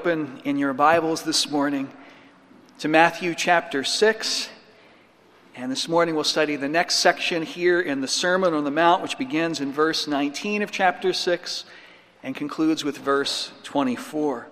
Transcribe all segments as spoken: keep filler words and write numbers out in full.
open in your Bibles this morning to Matthew chapter six. And this morning we'll study the next section here in the Sermon on the Mount, which begins in verse nineteen of chapter six and concludes with verse twenty-four.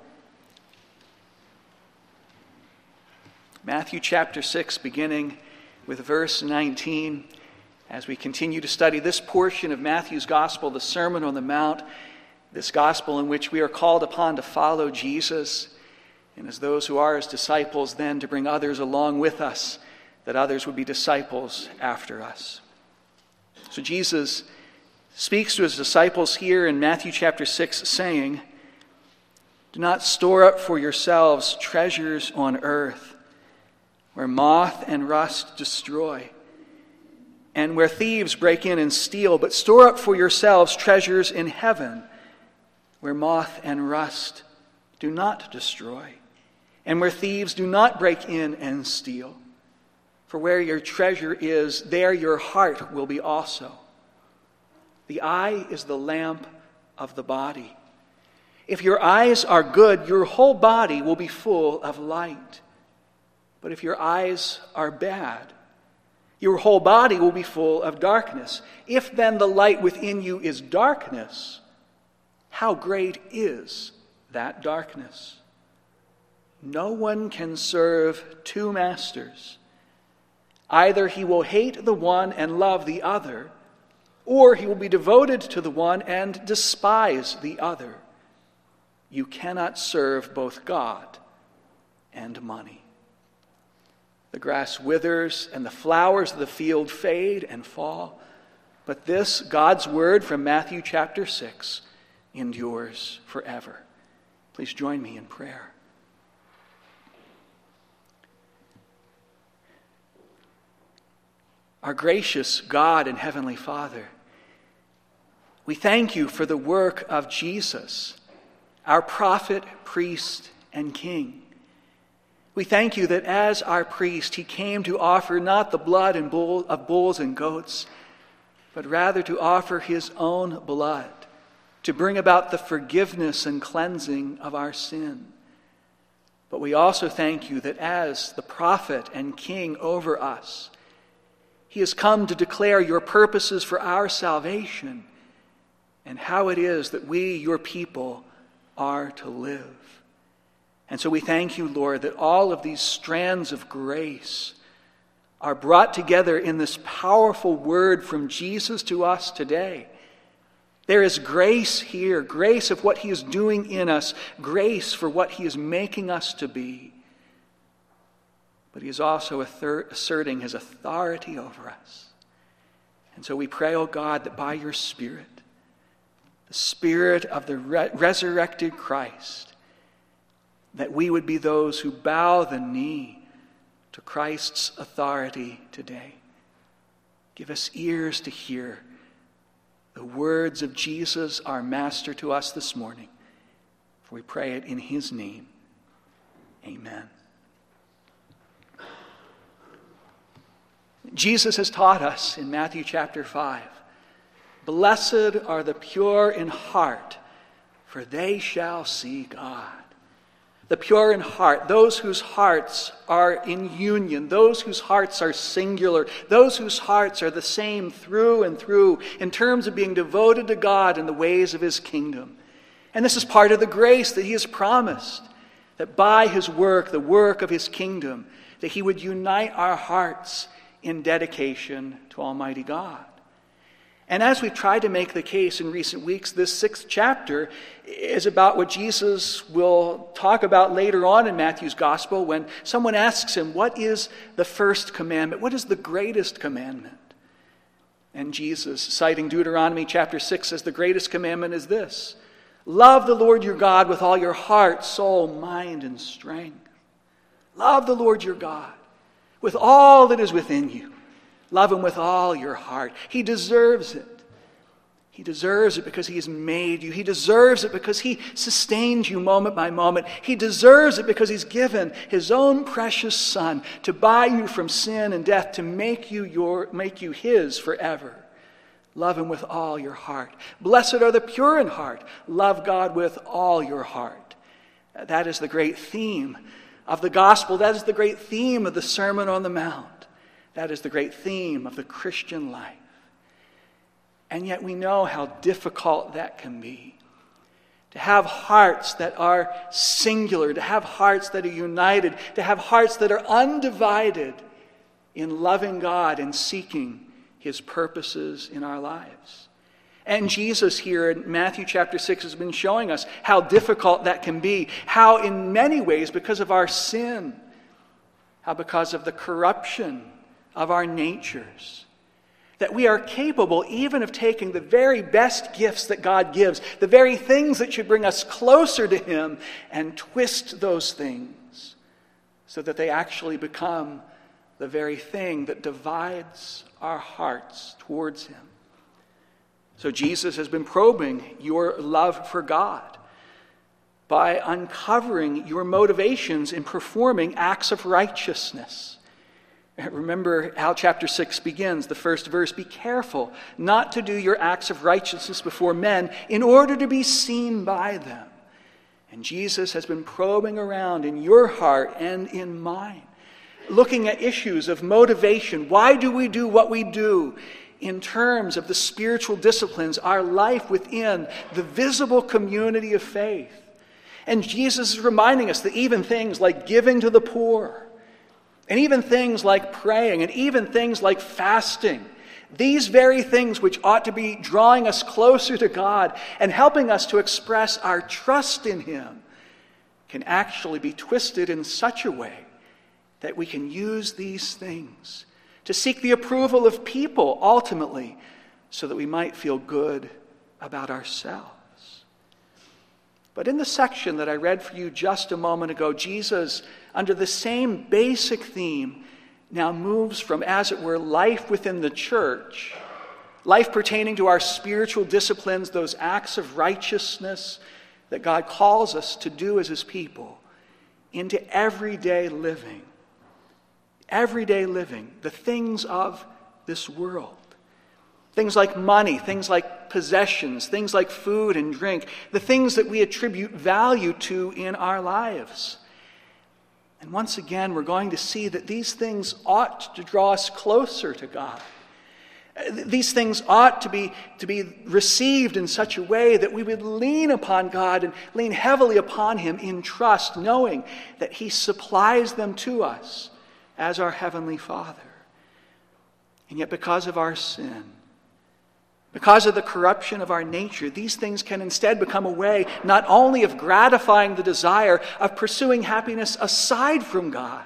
Matthew chapter six, beginning with verse nineteen, as we continue to study this portion of Matthew's Gospel, the Sermon on the Mount, this gospel in which we are called upon to follow Jesus, and as those who are his disciples, then to bring others along with us, that others would be disciples after us. So Jesus speaks to his disciples here in Matthew chapter six, saying, "Do not store up for yourselves treasures on earth, where moth and rust destroy, and where thieves break in and steal, but store up for yourselves treasures in heaven, where moth and rust do not destroy, and where thieves do not break in and steal. For where your treasure is, there your heart will be also. The eye is the lamp of the body. If your eyes are good, your whole body will be full of light. But if your eyes are bad, your whole body will be full of darkness. If then the light within you is darkness, how great is that darkness? No one can serve two masters. Either he will hate the one and love the other, or he will be devoted to the one and despise the other. You cannot serve both God and money. The grass withers and the flowers of the field fade and fall, but this, God's word from Matthew chapter six, endures forever." Please join me in prayer. Our gracious God and Heavenly Father, we thank you for the work of Jesus, our prophet, priest, and king. We thank you that as our priest, he came to offer not the blood and bull, of bulls and goats, but rather to offer his own blood, to bring about the forgiveness and cleansing of our sin. But we also thank you that as the prophet and king over us, he has come to declare your purposes for our salvation and how it is that we, your people, are to live. And so we thank you, Lord, that all of these strands of grace are brought together in this powerful word from Jesus to us today. There is grace here, grace of what he is doing in us, grace for what he is making us to be. But he is also asserting his authority over us. And so we pray, oh God, that by your Spirit, the Spirit of the re- resurrected Christ, that we would be those who bow the knee to Christ's authority today. Give us ears to hear the words of Jesus, our Master, to us this morning. For we pray it in his name. Amen. Jesus has taught us in Matthew chapter five, "Blessed are the pure in heart, for they shall see God." The pure in heart, those whose hearts are in union, those whose hearts are singular, those whose hearts are the same through and through in terms of being devoted to God and the ways of his kingdom. And this is part of the grace that he has promised, that by his work, the work of his kingdom, that he would unite our hearts in dedication to Almighty God. And as we've tried to make the case in recent weeks, this sixth chapter is about what Jesus will talk about later on in Matthew's Gospel when someone asks him, what is the first commandment? What is the greatest commandment? And Jesus, citing Deuteronomy chapter six, says the greatest commandment is this: love the Lord your God with all your heart, soul, mind, and strength. Love the Lord your God with all that is within you. Love him with all your heart. He deserves it. He deserves it because he has made you. He deserves it because he sustains you moment by moment. He deserves it because he's given his own precious Son to buy you from sin and death, to make you your, make you his forever. Love him with all your heart. Blessed are the pure in heart. Love God with all your heart. That is the great theme of the gospel. That is the great theme of the Sermon on the Mount. That is the great theme of the Christian life. And yet we know how difficult that can be. To have hearts that are singular, to have hearts that are united, to have hearts that are undivided in loving God and seeking His purposes in our lives. And Jesus here in Matthew chapter six has been showing us how difficult that can be. How in many ways, because of our sin, how because of the corruption of our natures, that we are capable even of taking the very best gifts that God gives, the very things that should bring us closer to Him, and twist those things so that they actually become the very thing that divides our hearts towards Him. So Jesus has been probing your love for God by uncovering your motivations in performing acts of righteousness. Remember how chapter six begins, the first verse, "Be careful not to do your acts of righteousness before men in order to be seen by them." And Jesus has been probing around in your heart and in mine, looking at issues of motivation. Why do we do what we do in terms of the spiritual disciplines, our life within the visible community of faith? And Jesus is reminding us that even things like giving to the poor, and even things like praying, and even things like fasting, these very things which ought to be drawing us closer to God and helping us to express our trust in Him, can actually be twisted in such a way that we can use these things to seek the approval of people ultimately, so that we might feel good about ourselves. But in the section that I read for you just a moment ago, Jesus, under the same basic theme, now moves from, as it were, life within the church, life pertaining to our spiritual disciplines, those acts of righteousness that God calls us to do as His people, into everyday living. Everyday living, the things of this world. Things like money, things like possessions, things like food and drink, the things that we attribute value to in our lives. And once again, we're going to see that these things ought to draw us closer to God. These things ought to be, to be received in such a way that we would lean upon God and lean heavily upon Him in trust, knowing that He supplies them to us as our Heavenly Father. And yet because of our sin, because of the corruption of our nature, these things can instead become a way not only of gratifying the desire of pursuing happiness aside from God,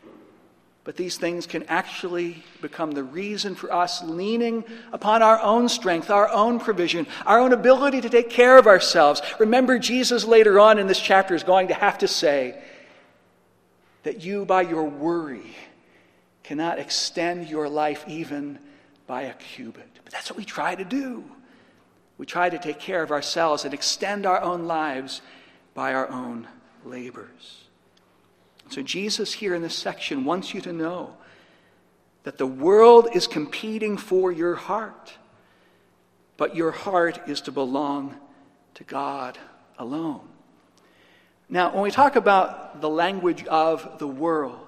but these things can actually become the reason for us leaning upon our own strength, our own provision, our own ability to take care of ourselves. Remember, Jesus later on in this chapter is going to have to say that you, by your worry, cannot extend your life even by a cubit. But that's what we try to do. We try to take care of ourselves and extend our own lives by our own labors. So Jesus here in this section wants you to know that the world is competing for your heart, but your heart is to belong to God alone. Now, when we talk about the language of the world,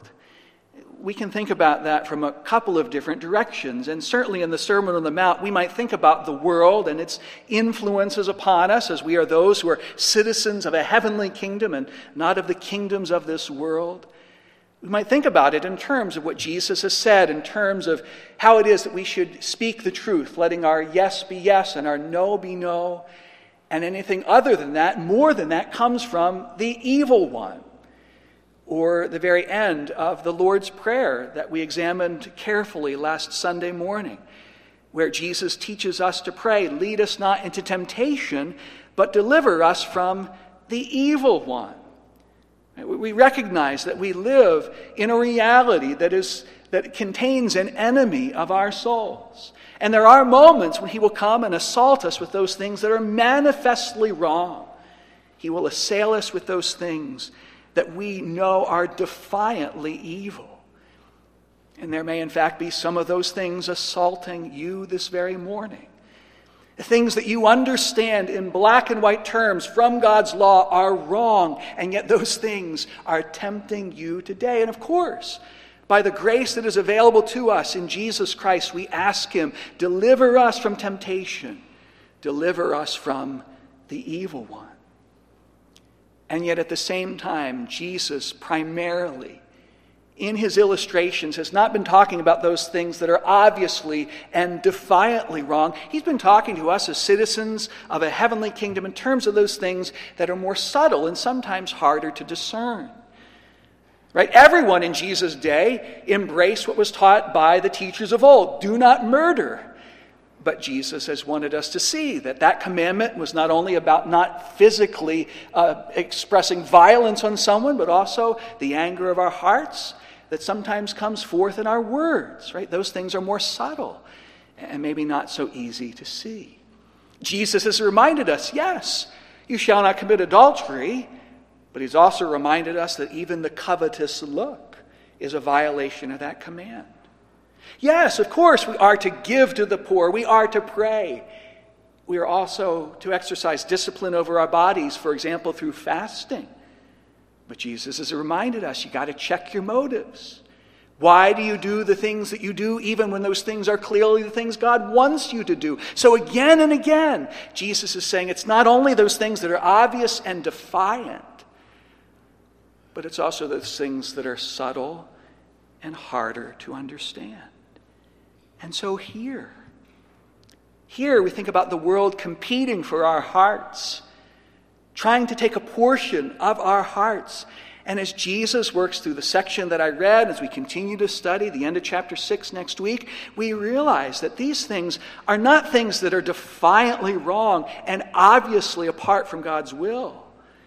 we can think about that from a couple of different directions. And certainly in the Sermon on the Mount, we might think about the world and its influences upon us, as we are those who are citizens of a heavenly kingdom and not of the kingdoms of this world. We might think about it in terms of what Jesus has said, in terms of how it is that we should speak the truth, letting our yes be yes and our no be no. And anything other than that, more than that, comes from the evil one. Or the very end of the Lord's Prayer that we examined carefully last Sunday morning, where Jesus teaches us to pray, "Lead us not into temptation, but deliver us from the evil one." We recognize that we live in a reality that is that contains an enemy of our souls. And there are moments when he will come and assault us with those things that are manifestly wrong. He will assail us with those things that we know are defiantly evil. And there may in fact be some of those things assaulting you this very morning. The things that you understand in black and white terms from God's law are wrong, and yet those things are tempting you today. And of course, by the grace that is available to us in Jesus Christ, we ask him, deliver us from temptation, deliver us from the evil one. And yet at the same time, Jesus primarily, in his illustrations, has not been talking about those things that are obviously and defiantly wrong. He's been talking to us as citizens of a heavenly kingdom in terms of those things that are more subtle and sometimes harder to discern. Right? Everyone in Jesus' day embraced what was taught by the teachers of old. Do not murder. But Jesus has wanted us to see that that commandment was not only about not physically uh, expressing violence on someone, but also the anger of our hearts that sometimes comes forth in our words, right? Those things are more subtle and maybe not so easy to see. Jesus has reminded us, yes, you shall not commit adultery, but he's also reminded us that even the covetous look is a violation of that command. Yes, of course, we are to give to the poor. We are to pray. We are also to exercise discipline over our bodies, for example, through fasting. But Jesus has reminded us, you got to check your motives. Why do you do the things that you do, even when those things are clearly the things God wants you to do? So again and again, Jesus is saying it's not only those things that are obvious and defiant, but it's also those things that are subtle and harder to understand. And so here, here we think about the world competing for our hearts, trying to take a portion of our hearts. And as Jesus works through the section that I read, as we continue to study the end of chapter six next week, we realize that these things are not things that are defiantly wrong and obviously apart from God's will.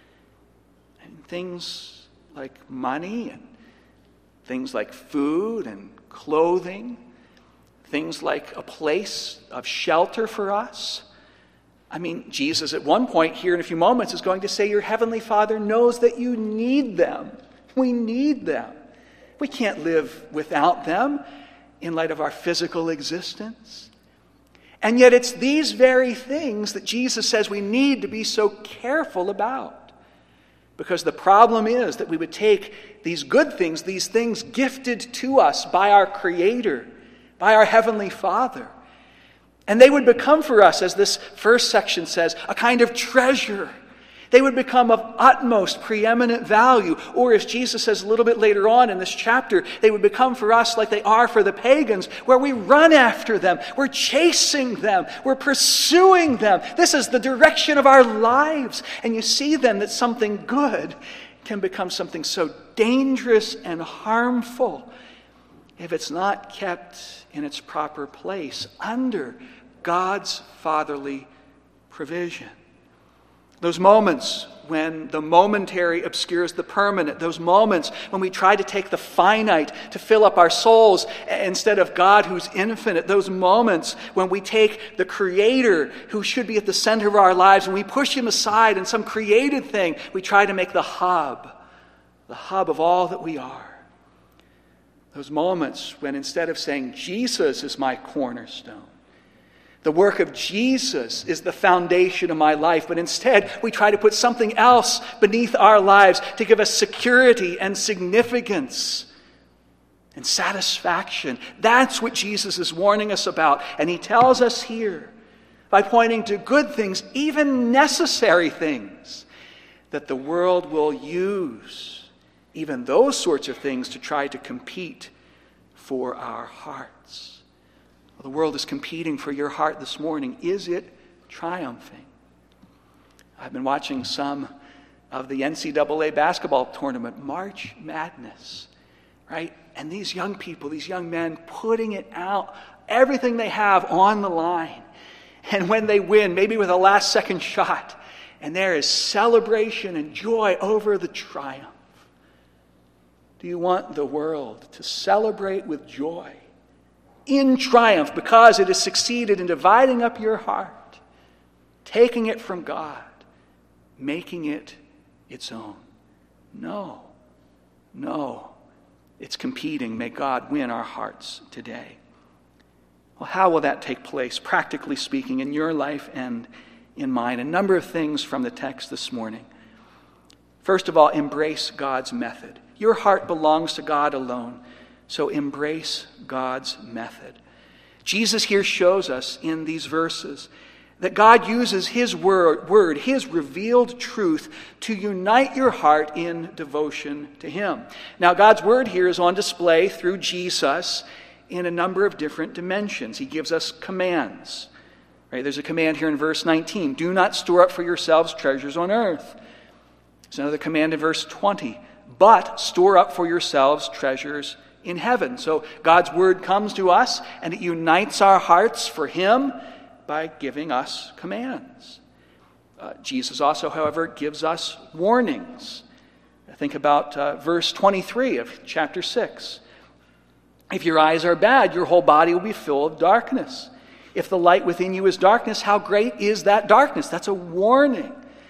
And things like money and things like food and clothing, things like a place of shelter for us. I mean, Jesus at one point here in a few moments is going to say your heavenly Father knows that you need them. We need them. We can't live without them in light of our physical existence. And yet it's these very things that Jesus says we need to be so careful about. Because the problem is that we would take these good things, these things gifted to us by our Creator, by our Heavenly Father, and they would become for us, as this first section says, a kind of treasure. They would become of utmost preeminent value. Or as Jesus says a little bit later on in this chapter, they would become for us like they are for the pagans, where we run after them. We're chasing them. We're pursuing them. This is the direction of our lives. And you see then that something good can become something so dangerous and harmful if it's not kept in its proper place under God's fatherly provision. Those moments when the momentary obscures the permanent, those moments when we try to take the finite to fill up our souls instead of God who's infinite, those moments when we take the Creator who should be at the center of our lives and we push him aside and some created thing, we try to make the hub, the hub of all that we are. Those moments when instead of saying, Jesus is my cornerstone, the work of Jesus is the foundation of my life, but instead we try to put something else beneath our lives to give us security and significance and satisfaction. That's what Jesus is warning us about. And he tells us here, by pointing to good things, even necessary things, that the world will use even those sorts of things to try to compete for our hearts. Well, the world is competing for your heart this morning. Is it triumphing? I've been watching some of the N C double A basketball tournament, March Madness, right? And these young people, these young men putting it out, everything they have on the line. And when they win, maybe with a last second shot, and there is celebration and joy over the triumph. Do you want the world to celebrate with joy in triumph because it has succeeded in dividing up your heart, taking it from God, making it its own? No, no. It's competing. May God win our hearts today. Well, how will that take place, practically speaking, in your life and in mine? A number of things from the text this morning. First of all, embrace God's method. Your heart belongs to God alone, so embrace God's method. Jesus here shows us in these verses that God uses his word, word, his revealed truth, to unite your heart in devotion to him. Now, God's word here is on display through Jesus in a number of different dimensions. He gives us commands. Right? There's a command here in verse nineteen. Do not store up for yourselves treasures on earth. There's another command in verse twenty. But store up for yourselves treasures in heaven. So God's word comes to us and it unites our hearts for him by giving us commands. Uh, Jesus also, however, gives us warnings. Think about uh, verse twenty-three of chapter six. If your eyes are bad, your whole body will be full of darkness. If the light within you is darkness, how great is that darkness? That's a warning.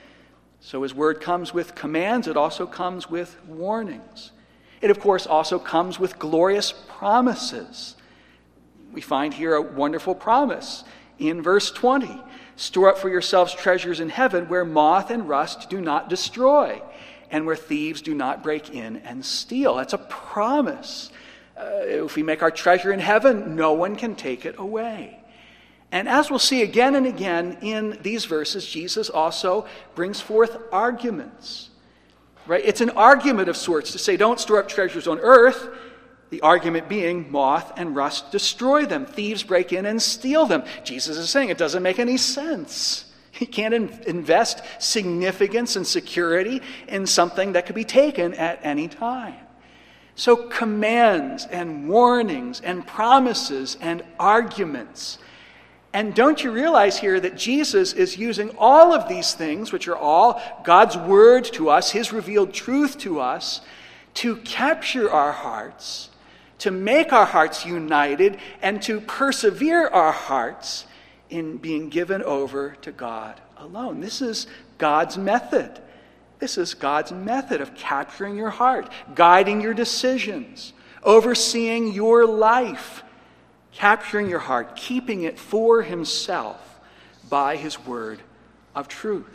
So his word comes with commands. It also comes with warnings. It, of course, also comes with glorious promises. We find here a wonderful promise in verse twenty. Store up for yourselves treasures in heaven where moth and rust do not destroy and where thieves do not break in and steal. That's a promise. Uh, if we make our treasure in heaven, no one can take it away. And as we'll see again and again in these verses, Jesus also brings forth arguments. Right? It's an argument of sorts to say, don't store up treasures on earth. The argument being, moth and rust destroy them. Thieves break in and steal them. Jesus is saying it doesn't make any sense. You can't in- invest significance and security in something that could be taken at any time. So commands and warnings and promises and arguments. And don't you realize here that Jesus is using all of these things, which are all God's word to us, his revealed truth to us, to capture our hearts, to make our hearts united, and to persevere our hearts in being given over to God alone. This is God's method. This is God's method of capturing your heart, guiding your decisions, overseeing your life, capturing your heart, keeping it for himself by his word of truth.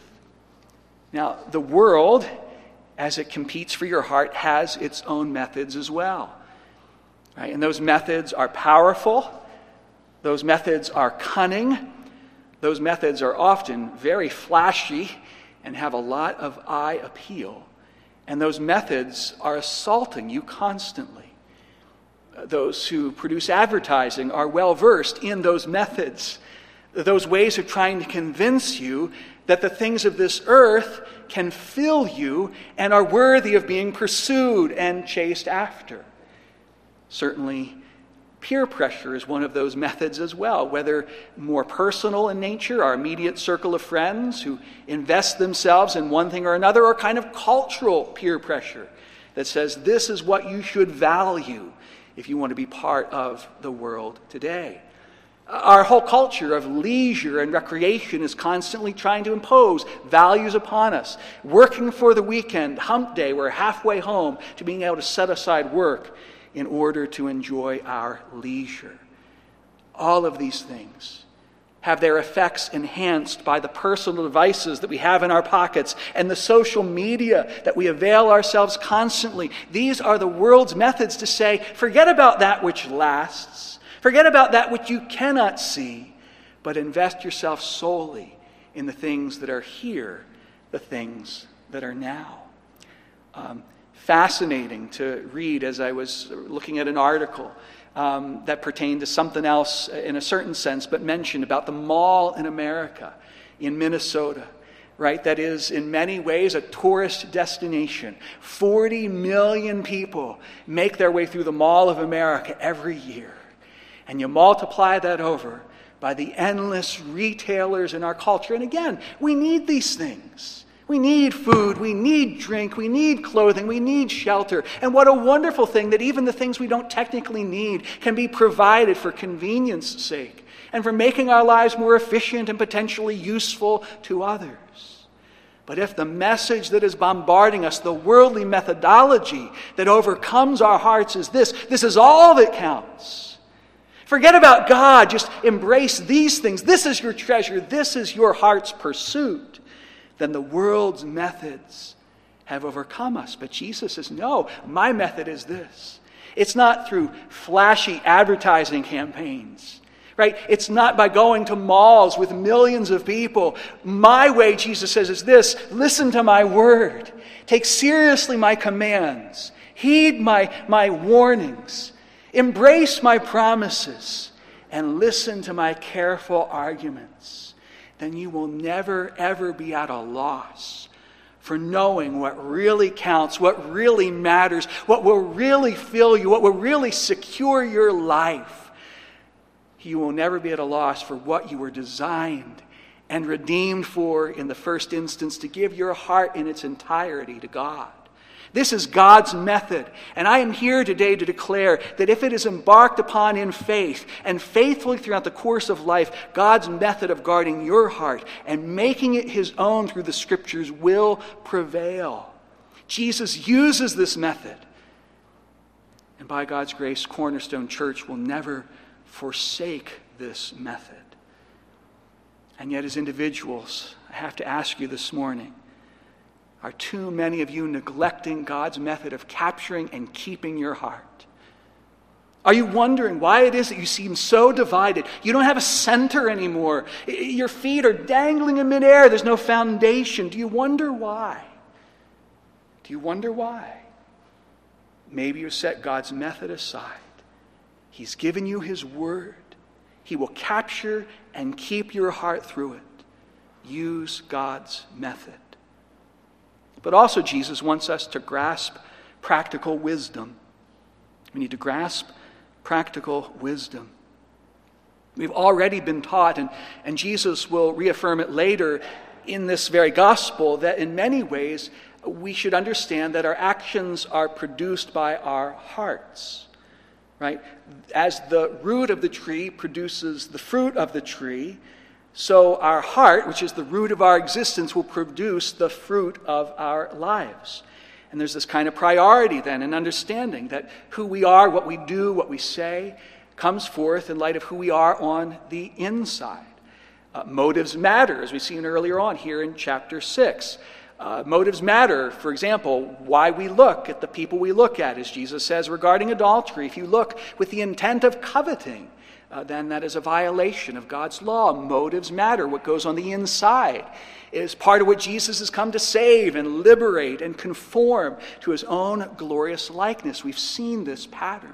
Now, the world, as it competes for your heart, has its own methods as well. Right? And those methods are powerful. Those methods are cunning. Those methods are often very flashy and have a lot of eye appeal. And those methods are assaulting you constantly. Those who produce advertising are well versed in those methods, those ways of trying to convince you that the things of this earth can fill you and are worthy of being pursued and chased after. Certainly, peer pressure is one of those methods as well, whether more personal in nature, our immediate circle of friends who invest themselves in one thing or another, or kind of cultural peer pressure that says this is what you should value if you want to be part of the world today. Our whole culture of leisure and recreation is constantly trying to impose values upon us. Working for the weekend, hump day, we're halfway home to being able to set aside work in order to enjoy our leisure. All of these things have their effects enhanced by the personal devices that we have in our pockets and the social media that we avail ourselves constantly. These are the world's methods to say, forget about that which lasts. Forget about that which you cannot see, but invest yourself solely in the things that are here, the things that are now. Um, fascinating to read as I was looking at an article Um, that pertained to something else in a certain sense, but mentioned about the mall in America, in Minnesota, right? That is in many ways a tourist destination. forty million people make their way through the Mall of America every year. And you multiply that over by the endless retailers in our culture. And again, we need these things. We need food, we need drink, we need clothing, we need shelter. And what a wonderful thing that even the things we don't technically need can be provided for convenience sake and for making our lives more efficient and potentially useful to others. But if the message that is bombarding us, the worldly methodology that overcomes our hearts is this, this is all that counts. Forget about God. Just embrace these things. This is your treasure. This is your heart's pursuit. Then the world's methods have overcome us. But Jesus says, no, my method is this. It's not through flashy advertising campaigns, right? It's not by going to malls with millions of people. My way, Jesus says, is this. Listen to my word. Take seriously my commands. Heed my, my warnings. Embrace my promises. And listen to my careful arguments. Then you will never, ever be at a loss for knowing what really counts, what really matters, what will really fill you, what will really secure your life. You will never be at a loss for what you were designed and redeemed for in the first instance, to give your heart in its entirety to God. This is God's method, and I am here today to declare that if it is embarked upon in faith and faithfully throughout the course of life, God's method of guarding your heart and making it his own through the Scriptures will prevail. Jesus uses this method, and by God's grace, Cornerstone Church will never forsake this method. And yet as individuals, I have to ask you this morning, are too many of you neglecting God's method of capturing and keeping your heart? Are you wondering why it is that you seem so divided? You don't have a center anymore. Your feet are dangling in midair. There's no foundation. Do you wonder why? Do you wonder why? Maybe you set God's method aside. He's given you his word. He will capture and keep your heart through it. Use God's method. But also Jesus wants us to grasp practical wisdom. We need to grasp practical wisdom. We've already been taught, and, and Jesus will reaffirm it later in this very gospel, that in many ways we should understand that our actions are produced by our hearts. Right? As the root of the tree produces the fruit of the tree, so our heart, which is the root of our existence, will produce the fruit of our lives. And there's this kind of priority then in understanding that who we are, what we do, what we say, comes forth in light of who we are on the inside. Uh, motives matter, as we've seen earlier on here in chapter six. Uh, motives matter, for example, why we look at the people we look at, as Jesus says regarding adultery. If you look with the intent of coveting, uh, then that is a violation of God's law. Motives matter. What goes on the inside is part of what Jesus has come to save and liberate and conform to his own glorious likeness. We've seen this pattern.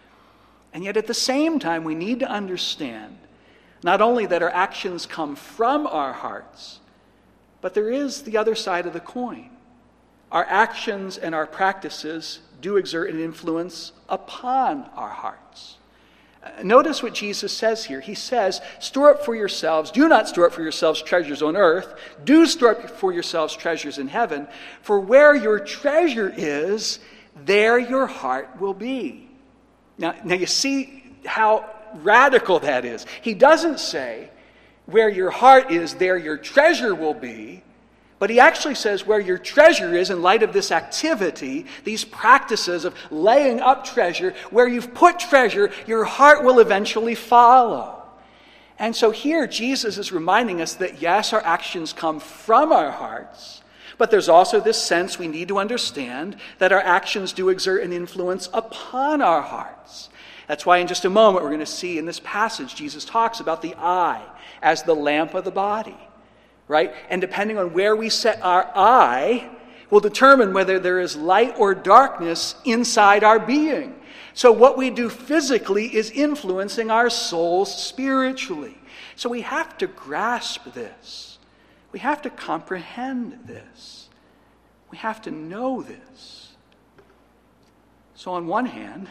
And yet at the same time, we need to understand not only that our actions come from our hearts, but there is the other side of the coin. Our actions and our practices do exert an influence upon our hearts. Uh, notice what Jesus says here. He says, store up for yourselves, do not store up for yourselves treasures on earth, do store up for yourselves treasures in heaven, for where your treasure is, there your heart will be. Now, now you see how radical that is. He doesn't say, where your heart is, there your treasure will be. But he actually says where your treasure is, in light of this activity, these practices of laying up treasure, where you've put treasure, your heart will eventually follow. And so here Jesus is reminding us that yes, our actions come from our hearts, but there's also this sense we need to understand that our actions do exert an influence upon our hearts. That's why in just a moment we're going to see in this passage Jesus talks about the eye as the lamp of the body, right? And depending on where we set our eye will determine whether there is light or darkness inside our being. So what we do physically is influencing our souls spiritually. So we have to grasp this. We have to comprehend this. We have to know this. So on one hand,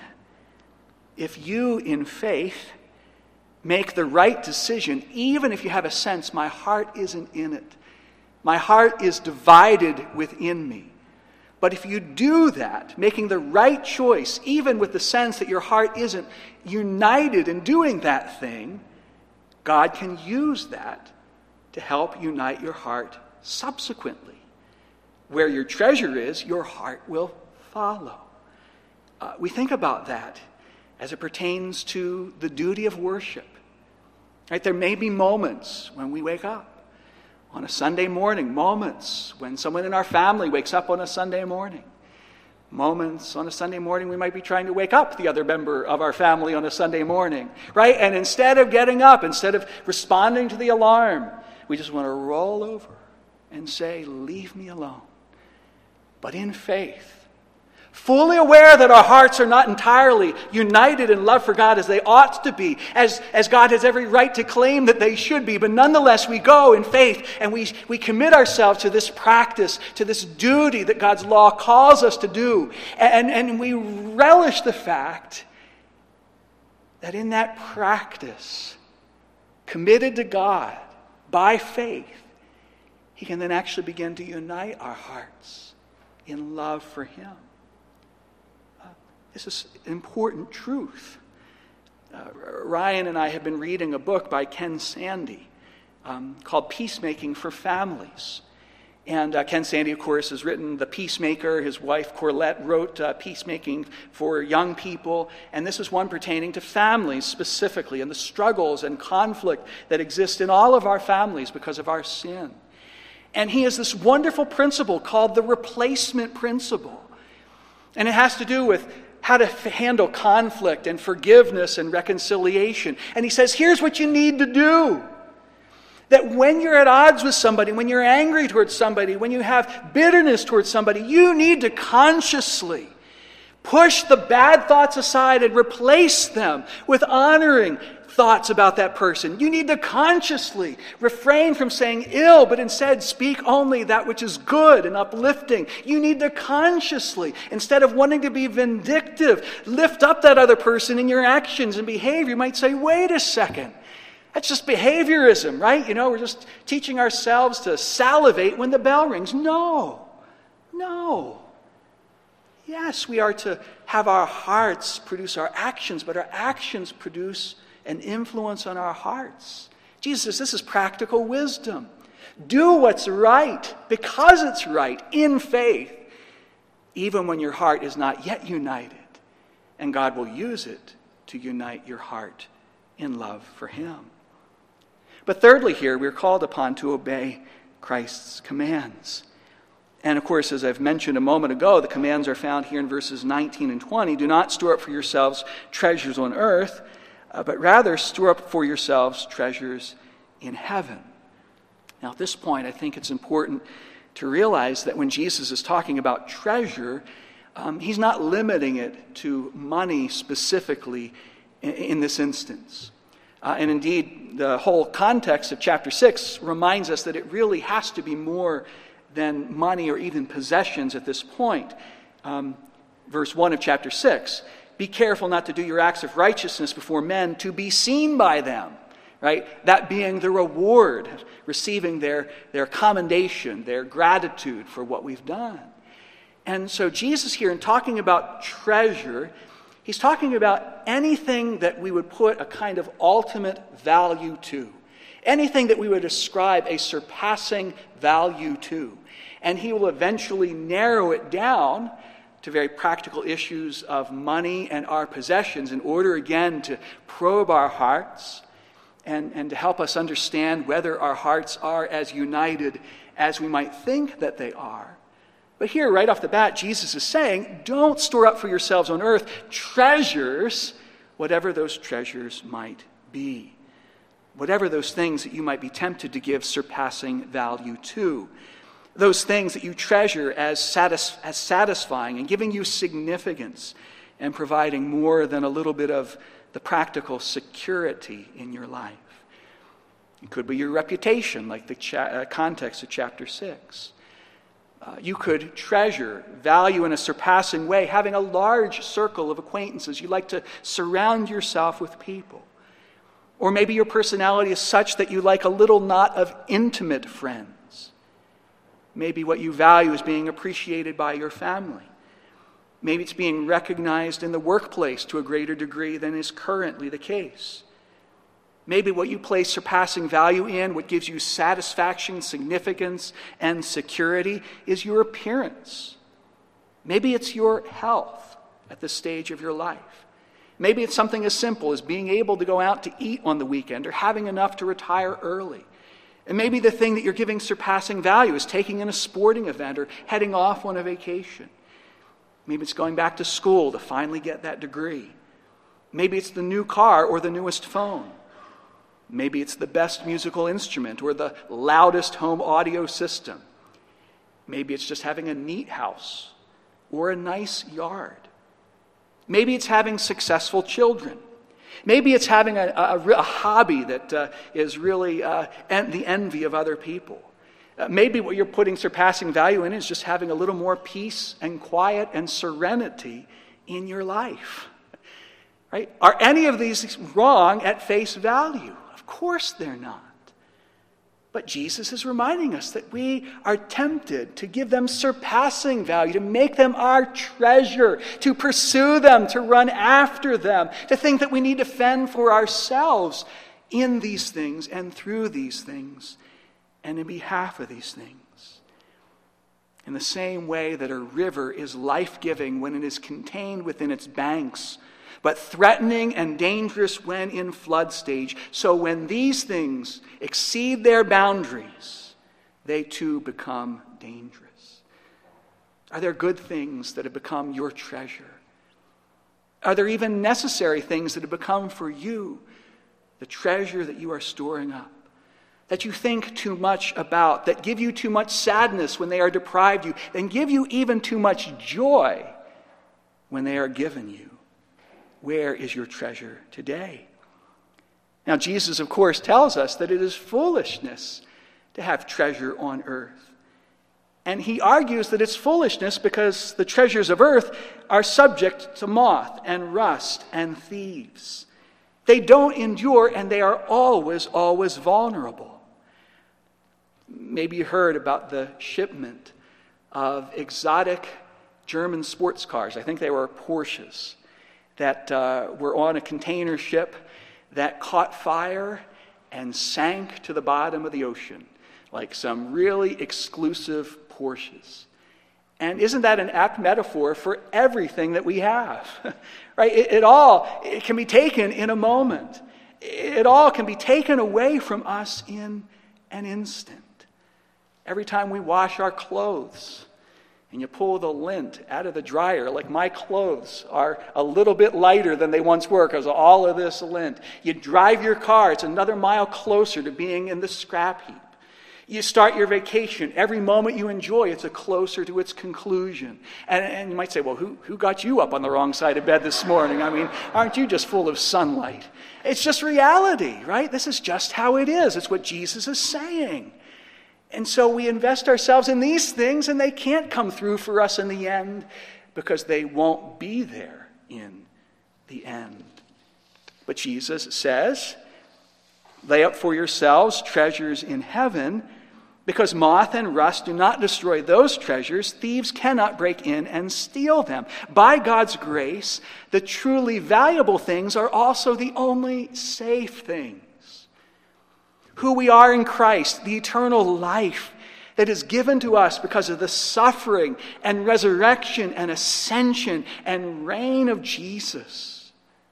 if you in faith make the right decision, even if you have a sense, my heart isn't in it. My heart is divided within me. But if you do that, making the right choice, even with the sense that your heart isn't united in doing that thing, God can use that to help unite your heart subsequently. Where your treasure is, your heart will follow. Uh, we think about that as it pertains to the duty of worship. Right? There may be moments when we wake up on a Sunday morning, moments when someone in our family wakes up on a Sunday morning, moments on a Sunday morning we might be trying to wake up the other member of our family on a Sunday morning, right? And instead of getting up, instead of responding to the alarm, we just want to roll over and say, leave me alone. But in faith, fully aware that our hearts are not entirely united in love for God as they ought to be, as, as God has every right to claim that they should be, but nonetheless we go in faith and we, we commit ourselves to this practice, to this duty that God's law calls us to do. And, and we relish the fact that in that practice, committed to God by faith, He can then actually begin to unite our hearts in love for Him. This is an important truth. Uh, Ryan and I have been reading a book by Ken Sande um, called Peacemaking for Families. And uh, Ken Sande, of course, has written The Peacemaker. His wife, Corlette, wrote uh, Peacemaking for Young People. And this is one pertaining to families specifically and the struggles and conflict that exist in all of our families because of our sin. And he has this wonderful principle called the replacement principle. And it has to do with how to f- handle conflict and forgiveness and reconciliation. And he says, here's what you need to do. That when you're at odds with somebody, when you're angry towards somebody, when you have bitterness towards somebody, you need to consciously push the bad thoughts aside and replace them with honoring thoughts about that person. You need to consciously refrain from saying ill, but instead speak only that which is good and uplifting. You need to consciously, instead of wanting to be vindictive, lift up that other person in your actions and behavior. You might say, wait a second. That's just behaviorism, right? You know, we're just teaching ourselves to salivate when the bell rings. No, no. Yes, we are to have our hearts produce our actions, but our actions produce an influence on our hearts. Jesus says this is practical wisdom. Do what's right because it's right in faith, even when your heart is not yet united. And God will use it to unite your heart in love for Him. But thirdly here, we're called upon to obey Christ's commands. And of course, as I've mentioned a moment ago, the commands are found here in verses nineteen and twenty. Do not store up for yourselves treasures on earth, uh, but rather store up for yourselves treasures in heaven. Now at this point, I think it's important to realize that when Jesus is talking about treasure, um, He's not limiting it to money specifically in, in this instance. Uh, and indeed, the whole context of chapter six reminds us that it really has to be more than money or even possessions at this point. Um, verse one of chapter six, be careful not to do your acts of righteousness before men to be seen by them. Right? That being the reward, receiving their, their commendation, their gratitude for what we've done. And so Jesus here, in talking about treasure, He's talking about anything that we would put a kind of ultimate value to. Anything that we would ascribe a surpassing value to. And He will eventually narrow it down to very practical issues of money and our possessions in order again to probe our hearts and, and to help us understand whether our hearts are as united as we might think that they are. But here, right off the bat, Jesus is saying, don't store up for yourselves on earth treasures, whatever those treasures might be. Whatever those things that you might be tempted to give surpassing value to. Those things that you treasure as, satis- as satisfying and giving you significance and providing more than a little bit of the practical security in your life. It could be your reputation, like the cha- uh, context of chapter six. Uh, you could treasure, value in a surpassing way, having a large circle of acquaintances. You like to surround yourself with people. Or maybe your personality is such that you like a little knot of intimate friends. Maybe what you value is being appreciated by your family. Maybe it's being recognized in the workplace to a greater degree than is currently the case. Maybe what you place surpassing value in, what gives you satisfaction, significance, and security, is your appearance. Maybe it's your health at this stage of your life. Maybe it's something as simple as being able to go out to eat on the weekend or having enough to retire early. And maybe the thing that you're giving surpassing value is taking in a sporting event or heading off on a vacation. Maybe it's going back to school to finally get that degree. Maybe it's the new car or the newest phone. Maybe it's the best musical instrument or the loudest home audio system. Maybe it's just having a neat house or a nice yard. Maybe it's having successful children. Maybe it's having a, a, a hobby that uh, is really uh, en- the envy of other people. Uh, maybe what you're putting surpassing value in is just having a little more peace and quiet and serenity in your life. Right? Are any of these wrong at face value? Of course they're not. But Jesus is reminding us that we are tempted to give them surpassing value, to make them our treasure, to pursue them, to run after them, to think that we need to fend for ourselves in these things and through these things and in behalf of these things. In the same way that a river is life-giving when it is contained within its banks, but threatening and dangerous when in flood stage. So when these things exceed their boundaries, they too become dangerous. Are there good things that have become your treasure? Are there even necessary things that have become for you the treasure that you are storing up, that you think too much about, that give you too much sadness when they are deprived you, and give you even too much joy when they are given you? Where is your treasure today? Now, Jesus, of course, tells us that it is foolishness to have treasure on earth. And he argues that it's foolishness because the treasures of earth are subject to moth and rust and thieves. They don't endure, and they are always, always vulnerable. Maybe you heard about the shipment of exotic German sports cars. I think they were Porsches, that uh, were on a container ship that caught fire and sank to the bottom of the ocean, like some really exclusive Porsches. And isn't that an apt metaphor for everything that we have? Right? It, it all it can be taken in a moment. It all can be taken away from us in an instant. Every time we wash our clothes, and you pull the lint out of the dryer, like my clothes are a little bit lighter than they once were because of all of this lint. You drive your car, it's another mile closer to being in the scrap heap. You start your vacation, every moment you enjoy, it's a closer to its conclusion. And, and you might say, well, who, who got you up on the wrong side of bed this morning? I mean, aren't you just full of sunlight? It's just reality, right? This is just how it is. It's what Jesus is saying. And so we invest ourselves in these things, and they can't come through for us in the end because they won't be there in the end. But Jesus says, lay up for yourselves treasures in heaven, because moth and rust do not destroy those treasures. Thieves cannot break in and steal them. By God's grace, the truly valuable things are also the only safe things. Who we are in Christ, the eternal life that is given to us because of the suffering and resurrection and ascension and reign of Jesus.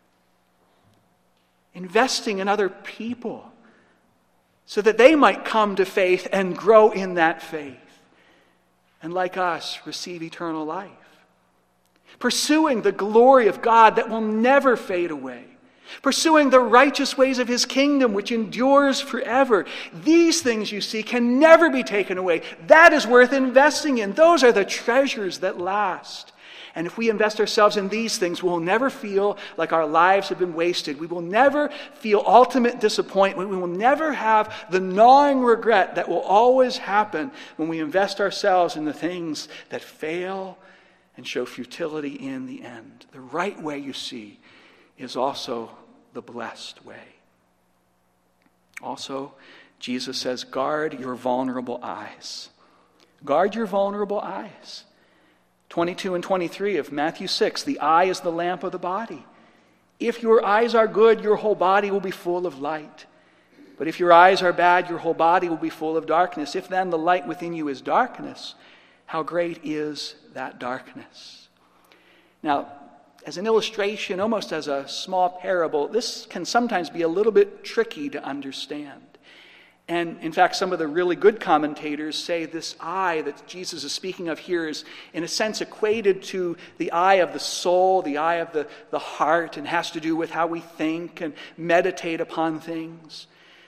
Investing in other people so that they might come to faith and grow in that faith, and like us, receive eternal life. Pursuing the glory of God that will never fade away. Pursuing the righteous ways of his kingdom, which endures forever. These things, you see, can never be taken away. That is worth investing in. Those are the treasures that last. And if we invest ourselves in these things, we'll never feel like our lives have been wasted. We will never feel ultimate disappointment. We will never have the gnawing regret that will always happen when we invest ourselves in the things that fail and show futility in the end. The right way, you see, is also the blessed way. Also, Jesus says, guard your vulnerable eyes. Guard your vulnerable eyes. twenty-two and twenty-three of Matthew six, the eye is the lamp of the body. If your eyes are good, your whole body will be full of light. But if your eyes are bad, your whole body will be full of darkness. If then the light within you is darkness, how great is that darkness? Now, as an illustration, almost as a small parable, this can sometimes be a little bit tricky to understand. And in fact, some of the really good commentators say this eye that Jesus is speaking of here is, in a sense, equated to the eye of the soul, the eye of the, the heart, and has to do with how we think and meditate upon things.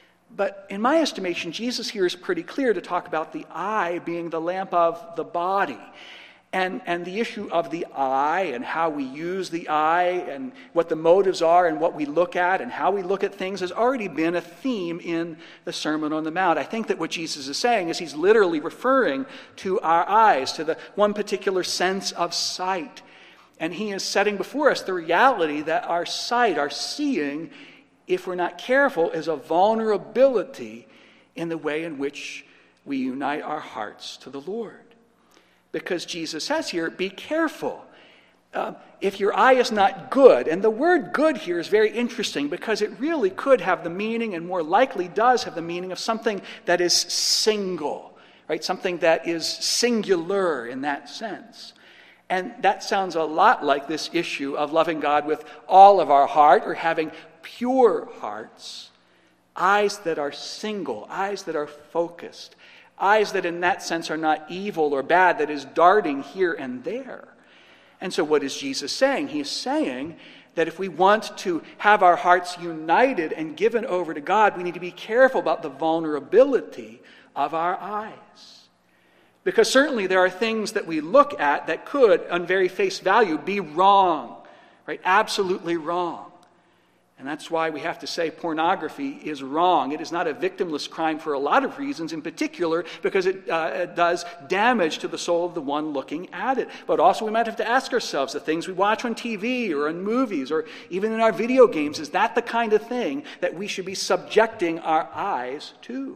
But in my estimation, Jesus here is pretty clear to talk about the eye being the lamp of the body. And, and the issue of the eye and how we use the eye and what the motives are and what we look at and how we look at things has already been a theme in the Sermon on the Mount. I think that what Jesus is saying is he's literally referring to our eyes, to the one particular sense of sight. And he is setting before us the reality that our sight, our seeing, if we're not careful, is a vulnerability in the way in which we unite our hearts to the Lord. Because Jesus says here, be careful. Uh, if your eye is not good, and the word good here is very interesting because it really could have the meaning, and more likely does have the meaning, of something that is single, right? Something that is singular in that sense. And that sounds a lot like this issue of loving God with all of our heart or having pure hearts. Eyes that are single, eyes that are focused. Eyes that in that sense are not evil or bad, that is darting here and there. And so what is Jesus saying? He is saying that if we want to have our hearts united and given over to God, we need to be careful about the vulnerability of our eyes. Because certainly there are things that we look at that could, on very face value, be wrong, right? Absolutely wrong. And that's why we have to say pornography is wrong. It is not a victimless crime for a lot of reasons, in particular because it, uh, it does damage to the soul of the one looking at it. But also we might have to ask ourselves, the things we watch on T V or in movies or even in our video games, is that the kind of thing that we should be subjecting our eyes to?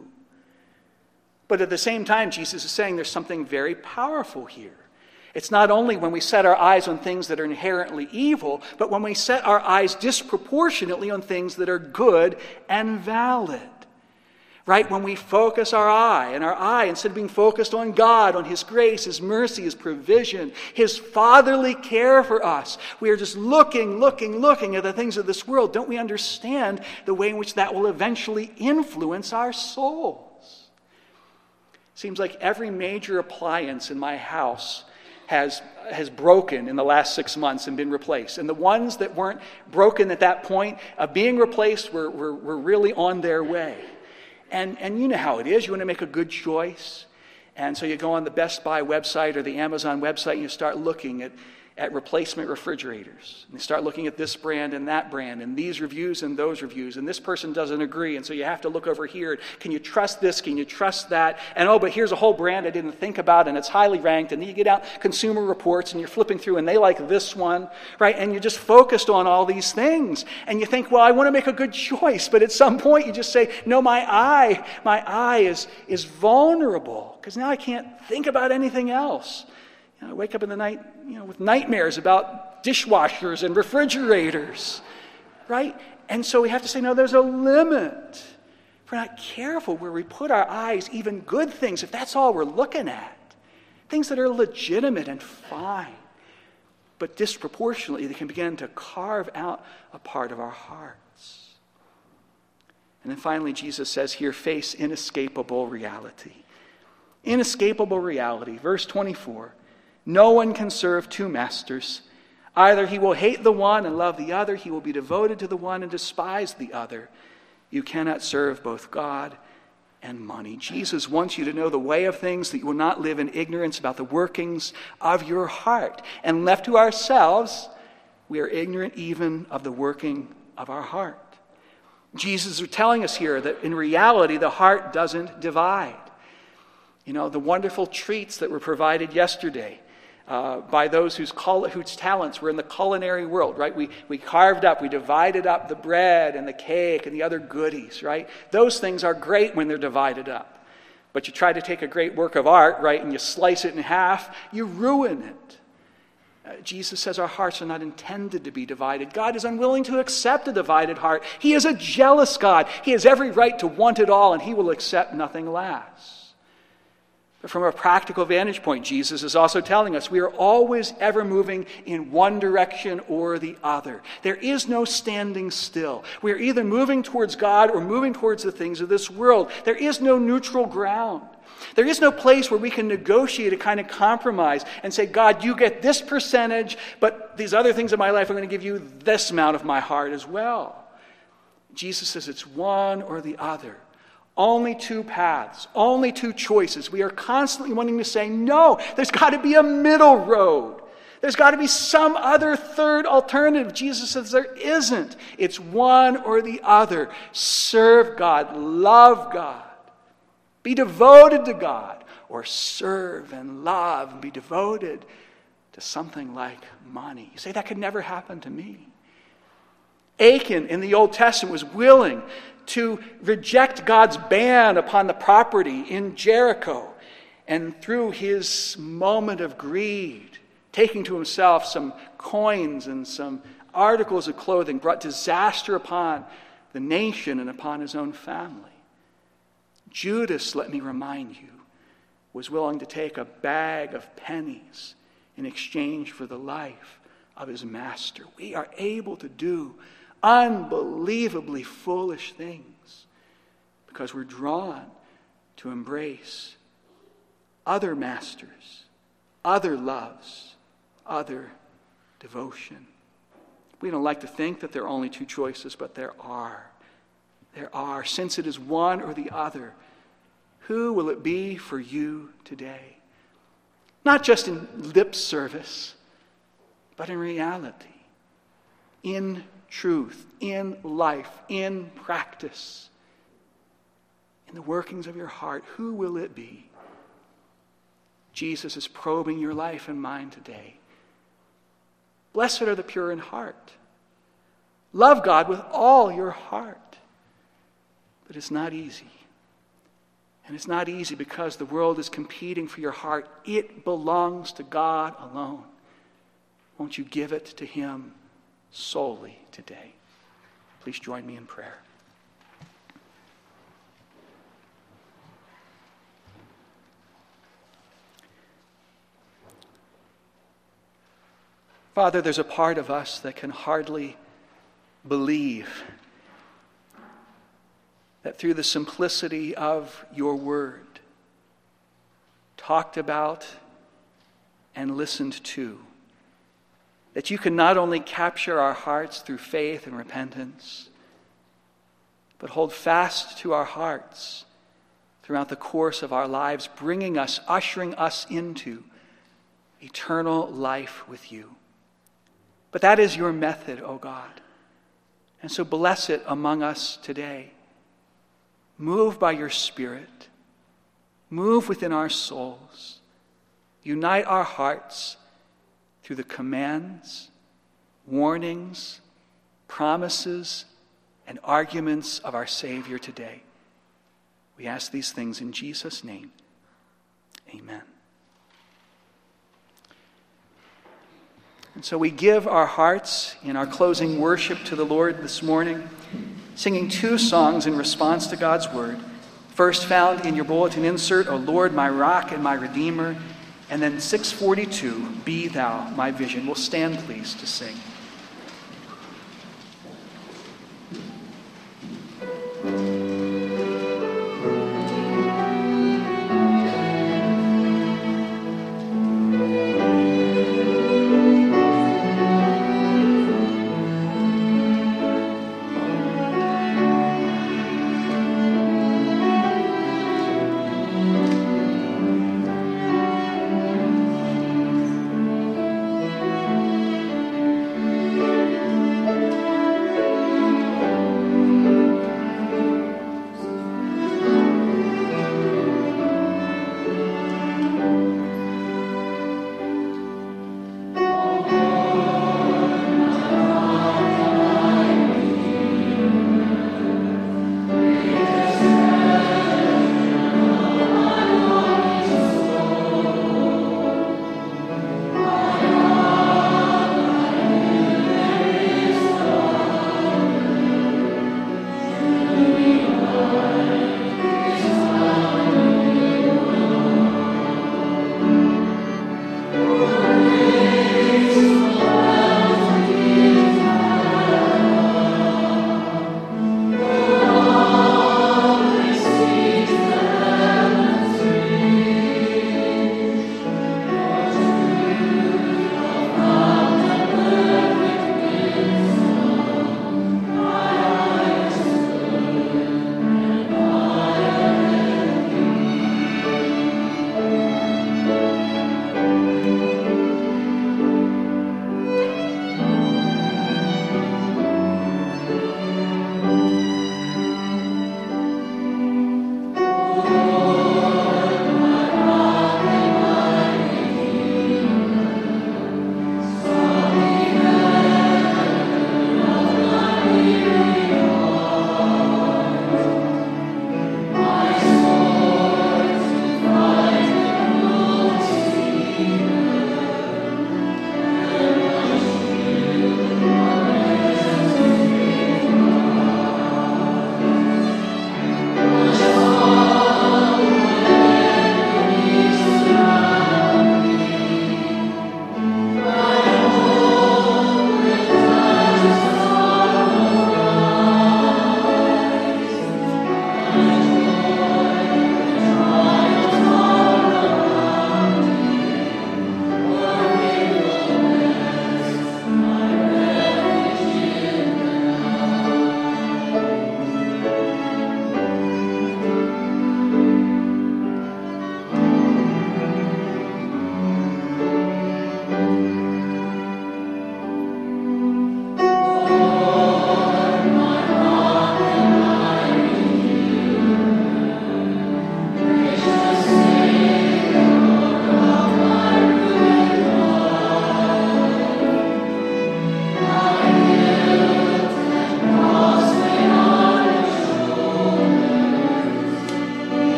But at the same time, Jesus is saying there's something very powerful here. It's not only when we set our eyes on things that are inherently evil, but when we set our eyes disproportionately on things that are good and valid. Right? When we focus our eye, and our eye, instead of being focused on God, on His grace, His mercy, His provision, His fatherly care for us, we are just looking, looking, looking at the things of this world. Don't we understand the way in which that will eventually influence our souls? Seems like every major appliance in my house has has broken in the last six months and been replaced. And the ones that weren't broken at that point of being replaced were, were, were really on their way. And, and you know how it is. You want to make a good choice. And so you go on the Best Buy website or the Amazon website and you start looking at, at replacement refrigerators. And you start looking at this brand and that brand and these reviews and those reviews. And this person doesn't agree. And so you have to look over here. Can you trust this? Can you trust that? And oh, but here's a whole brand I didn't think about and it's highly ranked. And then you get out Consumer Reports and you're flipping through and they like this one, right? And you're just focused on all these things. And you think, well, I want to make a good choice. But at some point you just say, no, my eye, my eye is, is vulnerable because now I can't think about anything else. You know, I wake up in the night, you know, with nightmares about dishwashers and refrigerators, right? And so we have to say, no, there's a limit. If we're not careful where we put our eyes, even good things, if that's all we're looking at, things that are legitimate and fine, but disproportionately, they can begin to carve out a part of our hearts. And then finally, Jesus says here, face inescapable reality. Inescapable reality. Verse twenty-four. No one can serve two masters. Either he will hate the one and love the other, he will be devoted to the one and despise the other. You cannot serve both God and money. Jesus wants you to know the way of things, that you will not live in ignorance about the workings of your heart. And left to ourselves, we are ignorant even of the working of our heart. Jesus is telling us here that in reality, the heart doesn't divide. You know, the wonderful treats that were provided yesterday uh, by those whose, cul- whose talents were in the culinary world, right? We, we carved up, we divided up the bread and the cake and the other goodies, right? Those things are great when they're divided up. But you try to take a great work of art, right, and you slice it in half, you ruin it. Uh, Jesus says our hearts are not intended to be divided. God is unwilling to accept a divided heart. He is a jealous God. He has every right to want it all, and He will accept nothing less. But from a practical vantage point, Jesus is also telling us we are always ever moving in one direction or the other. There is no standing still. We are either moving towards God or moving towards the things of this world. There is no neutral ground. There is no place where we can negotiate a kind of compromise and say, God, you get this percentage, but these other things in my life, I'm going to give you this amount of my heart as well. Jesus says it's one or the other. Only two paths, only two choices. We are constantly wanting to say, no, there's got to be a middle road. There's got to be some other third alternative. Jesus says there isn't. It's one or the other. Serve God, love God, be devoted to God, or serve and love and be devoted to something like money. You say, that could never happen to me. Achan in the Old Testament was willing to reject God's ban upon the property in Jericho. And through his moment of greed, taking to himself some coins and some articles of clothing, brought disaster upon the nation and upon his own family. Judas, let me remind you, was willing to take a bag of pennies in exchange for the life of his master. We are able to do unbelievably foolish things because we're drawn to embrace other masters, other loves, other devotion. We don't like to think that there are only two choices, but there are. There are. Since it is one or the other, who will it be for you today? Not just in lip service, but in reality, in truth, in life, in practice, in the workings of your heart. Who will it be? Jesus is probing your life and mine today. Blessed are the pure in heart. Love God with all your heart. But it's not easy. And it's not easy because the world is competing for your heart. It belongs to God alone. Won't you give it to Him solely today? Please join me in prayer. Father, there's a part of us that can hardly believe that through the simplicity of your word, talked about and listened to, that you can not only capture our hearts through faith and repentance, but hold fast to our hearts throughout the course of our lives, bringing us, ushering us into eternal life with you. But that is your method, O God. And so bless it among us today. Move by your Spirit. Move within our souls. Unite our hearts through the commands, warnings, promises, and arguments of our Savior today. We ask these things in Jesus' name. Amen. And so we give our hearts in our closing worship to the Lord this morning, singing two songs in response to God's word. First found in your bulletin insert, O Lord, my rock and my redeemer. And then six forty-two, Be Thou my vision. We'll stand, please, to sing.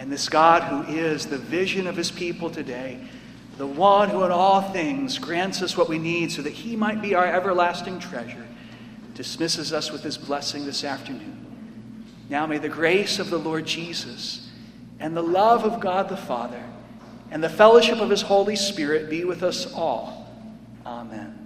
And this God who is the vision of his people today, the one who in all things grants us what we need so that he might be our everlasting treasure, dismisses us with his blessing this afternoon. Now may the grace of the Lord Jesus and the love of God the Father and the fellowship of his Holy Spirit be with us all. Amen.